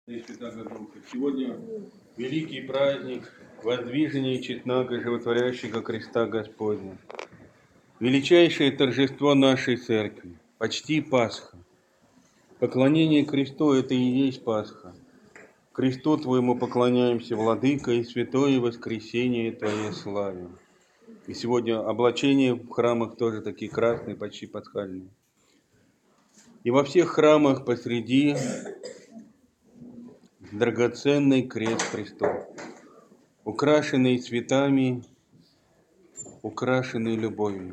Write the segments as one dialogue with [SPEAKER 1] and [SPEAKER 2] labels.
[SPEAKER 1] и Святаго Духа. Сегодня великий праздник воздвижения честного животворящего креста Господня. Величайшее торжество нашей церкви, почти Пасха. Поклонение кресту – это и есть Пасха. Кресту Твоему поклоняемся, Владыка, и святое воскресение Твое славим. И сегодня облачения в храмах тоже такие красные, почти пасхальные. И во всех храмах посреди драгоценный крест Христов, украшенный цветами, украшенный любовью.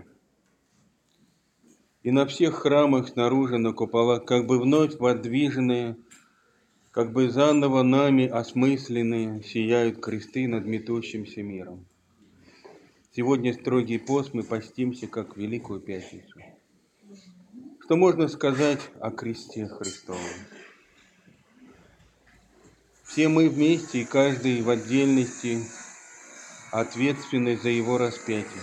[SPEAKER 1] И на всех храмах снаружи, на куполах, как бы вновь воздвиженные, как бы заново нами осмысленные, сияют кресты над метущимся миром. Сегодня строгий пост, мы постимся, как в Великую Пятницу. Что можно сказать о кресте Христовом? Все мы вместе, и каждый в отдельности, ответственны за его распятие.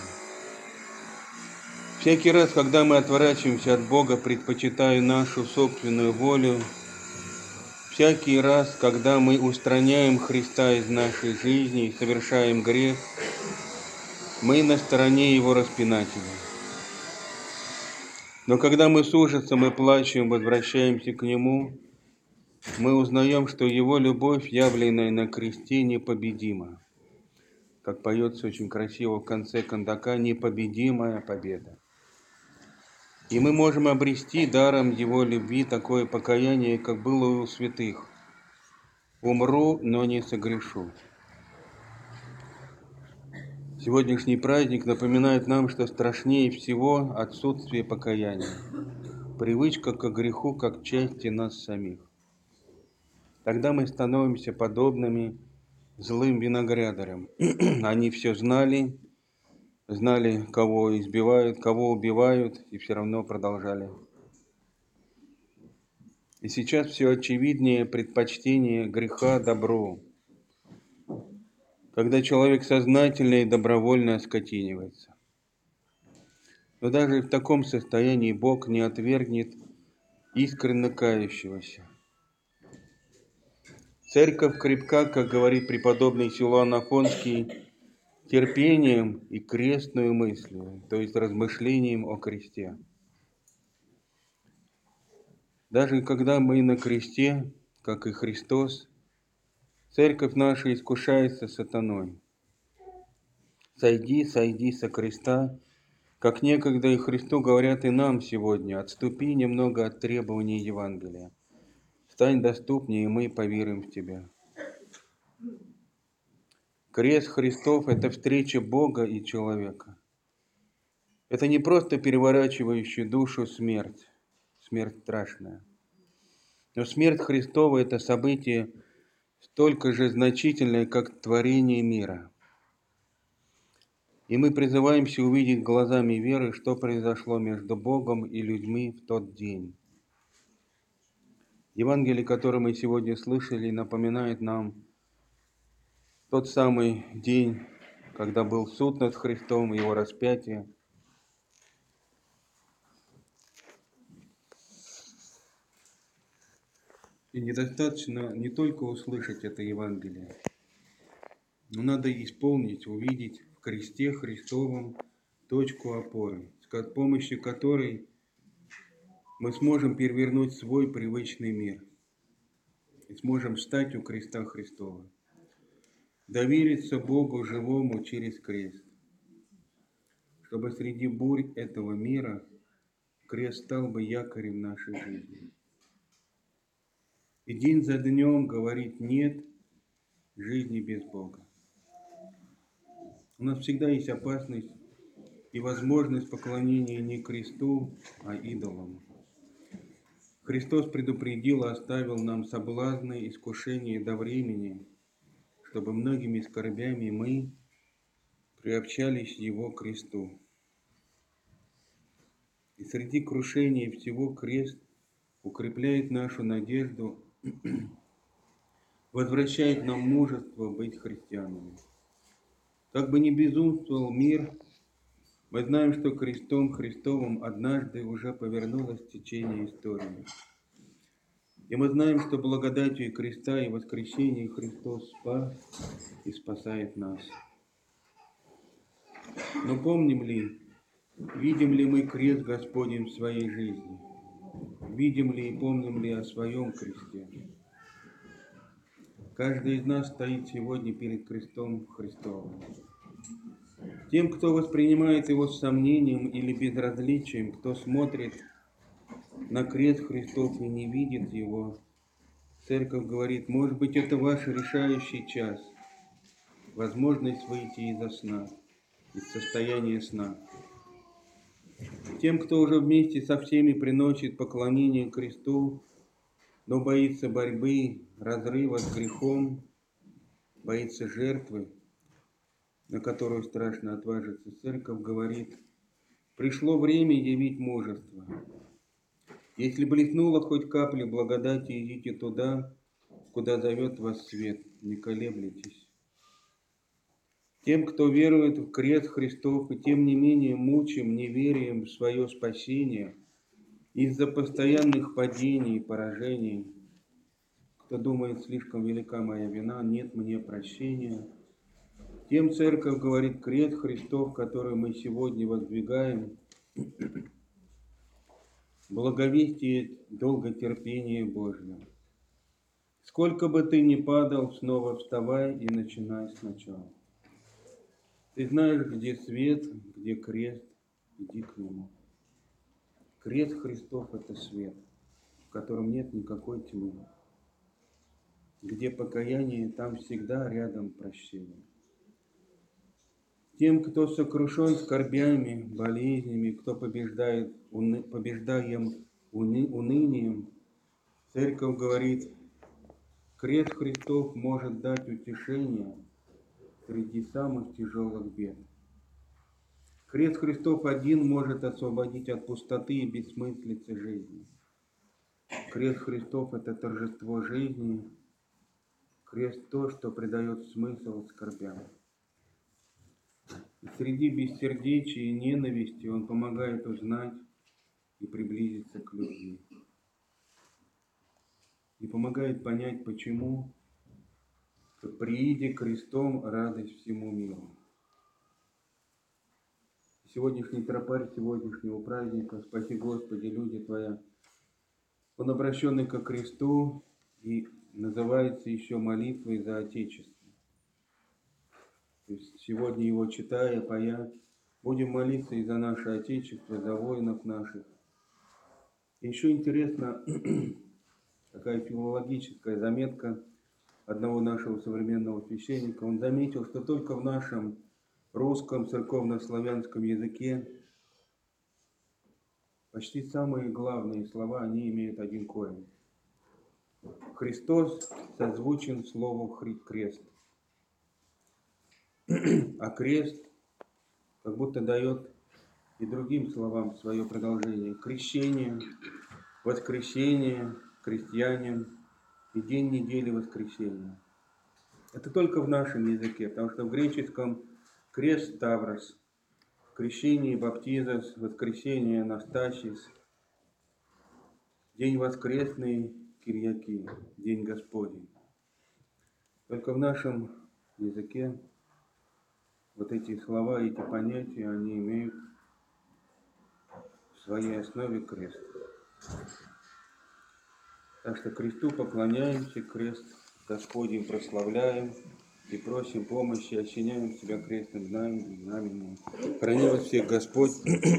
[SPEAKER 1] Всякий раз, когда мы отворачиваемся от Бога, предпочитая нашу собственную волю, всякий раз, когда мы устраняем Христа из нашей жизни и совершаем грех, мы на стороне Его распинателя. Но когда мы с ужасом и плачем возвращаемся к Нему, мы узнаем, что Его любовь, явленная на кресте, непобедима. Как поется очень красиво в конце кандака, непобедимая победа. И мы можем обрести даром Его любви такое покаяние, как было у святых. Умру, но не согрешу. Сегодняшний праздник напоминает нам, что страшнее всего отсутствие покаяния. Привычка к греху, как части нас самих. Тогда мы становимся подобными злым виноградарям. Они все знали, кого избивают, кого убивают, и все равно продолжали. И сейчас все очевиднее предпочтение греха добру, когда человек сознательно и добровольно оскотинивается. Но даже в таком состоянии Бог не отвергнет искренне кающегося. Церковь крепка, как говорит преподобный Силуан Афонский, терпением и крестную мыслью, то есть размышлением о кресте. Даже когда мы на кресте, как и Христос, церковь наша искушается сатаной. Сойди со креста, как некогда и Христу говорят и нам сегодня, отступи немного от требований Евангелия. Стань доступнее, и мы поверим в Тебя. Крест Христов – это встреча Бога и человека. Это не просто переворачивающая душу смерть страшная. Но смерть Христова – это событие столько же значительное, как творение мира. И мы призываемся увидеть глазами веры, что произошло между Богом и людьми в тот день. Евангелие, которое мы сегодня слышали, напоминает нам тот самый день, когда был суд над Христом, Его распятие. И недостаточно не только услышать это Евангелие, но надо исполнить, увидеть в кресте Христовом точку опоры, с помощью которой мы сможем перевернуть свой привычный мир и сможем встать у креста Христова, довериться Богу живому через крест, чтобы среди бурь этого мира крест стал бы якорем нашей жизни. И день за днем говорить «нет» жизни без Бога. У нас всегда есть опасность и возможность поклонения не кресту, а идолам. Христос предупредил и оставил нам соблазны, искушения до времени, чтобы многими скорбями мы приобщались Его кресту. И среди крушений всего крест укрепляет нашу надежду, возвращает нам мужество быть христианами. Как бы ни безумствовал мир, мы знаем, что крестом Христовым однажды уже повернулось течение истории. И мы знаем, что благодатью креста и воскресения Христос спас и спасает нас. Но помним ли, видим ли мы крест Господень в своей жизни? Видим ли и помним ли о своем кресте? Каждый из нас стоит сегодня перед крестом Христовым. Тем, кто воспринимает его с сомнением или безразличием, кто смотрит на крест Христов и не видит его, Церковь говорит, может быть, это ваш решающий час, возможность выйти из-за сна, из состояния сна. Тем, кто уже вместе со всеми приносит поклонение кресту, но боится борьбы, разрыва с грехом, боится жертвы, на которую страшно отважиться, Церковь говорит, пришло время явить мужество. Если блеснула хоть капля благодати, идите туда, куда зовет вас свет, не колеблетесь. Тем, кто верует в крест Христов и тем не менее мучим неверием в свое спасение из-за постоянных падений и поражений, кто думает, слишком велика моя вина, нет мне прощения, тем Церковь говорит, крест Христов, который мы сегодня воздвигаем, благовестие долготерпения Божьего. Сколько бы ты ни падал, снова вставай и начинай сначала. Ты знаешь, где свет, где крест, иди к нему. Крест Христов – это свет, в котором нет никакой тьмы. Где покаяние, там всегда рядом прощение. Тем, кто сокрушен скорбями, болезнями, кто побеждаем унынием, Церковь говорит, крест Христов может дать утешение среди самых тяжелых бед. Крест Христов один может освободить от пустоты и бессмыслицы жизни. Крест Христов – это торжество жизни. Крест – то, что придает смысл скорбям. И среди бессердечия и ненависти он помогает узнать и приблизиться к любви. И помогает понять, почему прииди крестом радость всему миру. Сегодняшний тропарь сегодняшнего праздника, спаси Господи, люди Твоя, он обращенный ко кресту и называется еще молитвой за Отечество. То есть сегодня его читая, поя, будем молиться и за наше Отечество, за воинов наших. И еще интересно, такая филологическая заметка одного нашего современного священника. Он заметил, что только в нашем русском церковно-славянском языке почти самые главные слова, они имеют один корень. Христос созвучен слову крест. А крест как будто дает и другим словам свое продолжение. Крещение, воскресение, крестьянин и день недели воскресения. Это только в нашем языке, потому что в греческом крест Ставрос, крещение Баптизос, воскресение Анастасис, день воскресный Кирьяки, день Господень. Только в нашем языке вот эти слова, эти понятия, они имеют в своей основе крест. Так что кресту поклоняемся, крест Господень прославляем и просим помощи, осеняем себя крестным знаменем. Храни вас всех Господь.